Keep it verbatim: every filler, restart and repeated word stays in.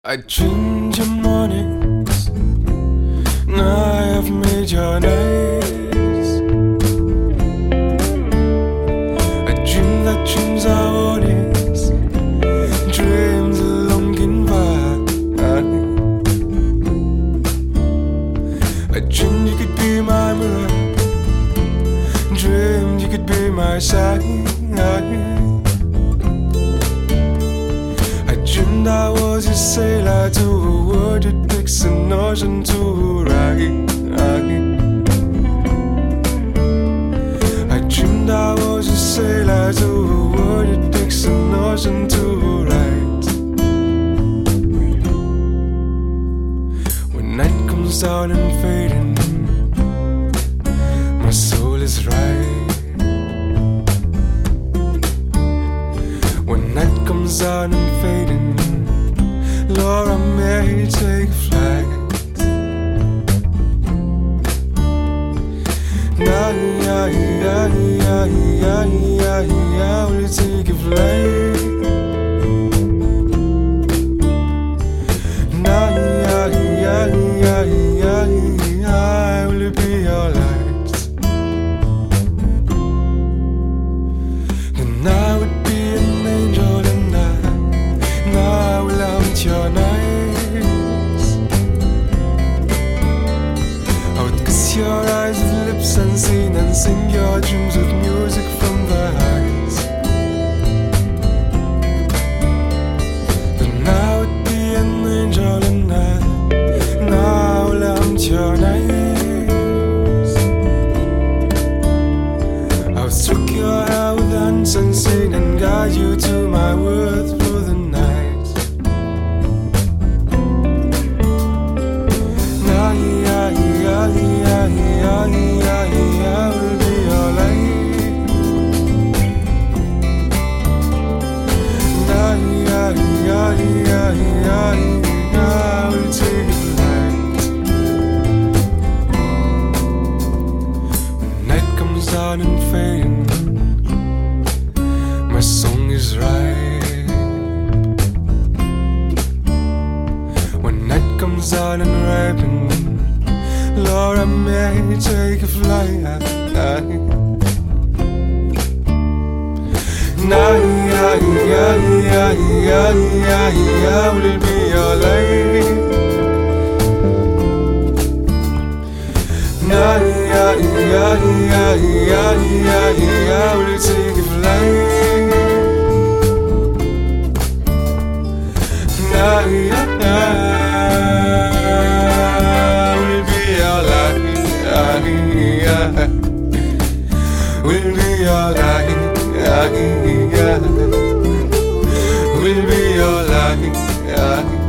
I dreamed your mornings, and I have made your nights. I dream that dreams are warnings, dreams are longing by. I dreamed you could be my mirror, dreamed you could be my sign. Dreamed I was a sailor to a world that takes an ocean to ride. I dreamed I was a sailor to a world that takes an ocean to ride. When night comes down and fading, my soul is right. When night comes down and fading, Lord, I may take flight. Nah, yeah, yeah, yeah, yeah, yeah, yeah, will you take a flight? Nah, yeah, yeah, yeah, yeah, yeah, will it be alright? Then I would be an angel and I, and I will haunt your nights. I would kiss your eyes with lips unseen and sing your dreams with music from the heights. Then I would be an angel and I, and I will haunt your nights. I would stroke your hair with hands unseen and guide you to my world for the night. Nah, yeah, yeah, yeah, yeah, yeah, yeah, will be alright. Nah, yeah, yeah, yeah, yeah, yeah, will take it light. When night comes down and fading, my song is right. When night comes down and ripening, Lord, I may take a flight. Nah, yeah, yeah, yeah, yeah, yeah, yeah, will it be alright? Nah, yeah, yeah, yeah, yeah, yeah, yeah, will it take a flight? Nah, yeah, yeah, will it be alright? Yeah, will be alright. Yeah, yeah, will be alright. Yeah.